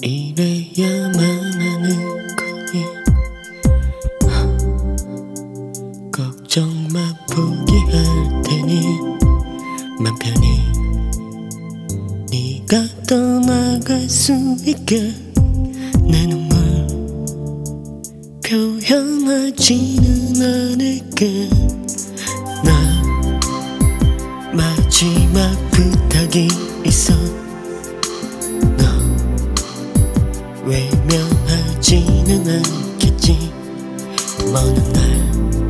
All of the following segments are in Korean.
이래야만 하는 거니. 걱정 마, 포기할 테니 맘 편히 네가 떠나갈 수 있게 내 눈물 표현하지는 않을게. 나 마지막 부탁이 있어. 너 외면하지는 않겠지. 먼 날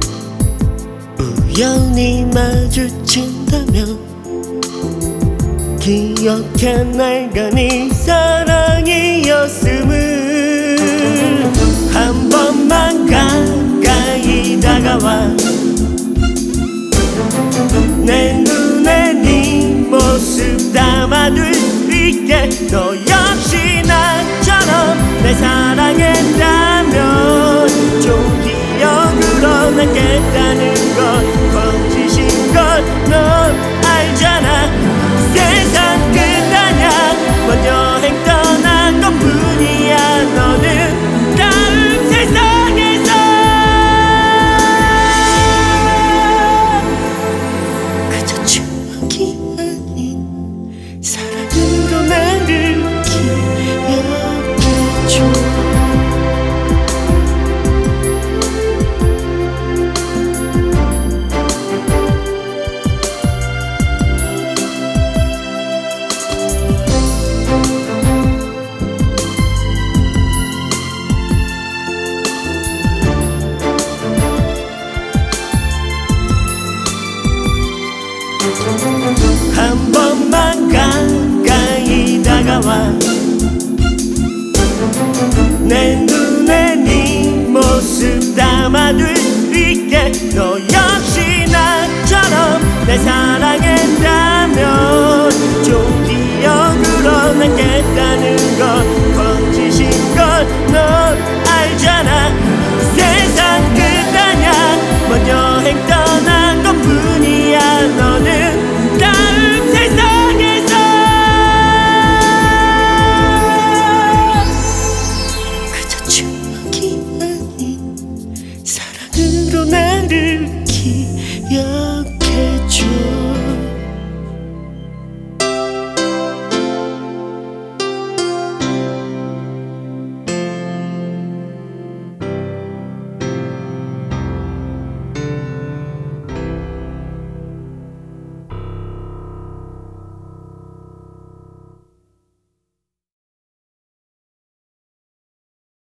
우연히 마주친다면 기억해 내가 네 사랑이었음을. 한 번만 가까이 다가와 내 눈에 네 모습 담아둘 수 있게. 너 역시 나처럼 내 사랑했다면 좋은 기억으로 남겠다는 건 거짓인 걸 넌 알잖아. 세상 끝 아냐, 먼 여행 떠난 것 뿐이야. 너는 다음 세상에서 그저 추억이 아닌 사랑으로 나를 기억해줘. 한 번만 가까이 다가와 내 눈에 네 모습 담아둘 수 있게. 너 역시 나처럼 날 사랑했다면 좋은 기억으로 남겠다는 건 거짓인 걸 넌 알잖아. 세상 끝 아냐, 먼 여행 떠난 것 뿐이야. 너는 다음 세상에서 그저 추억이 아닌 사랑으로 나를 기억해줘.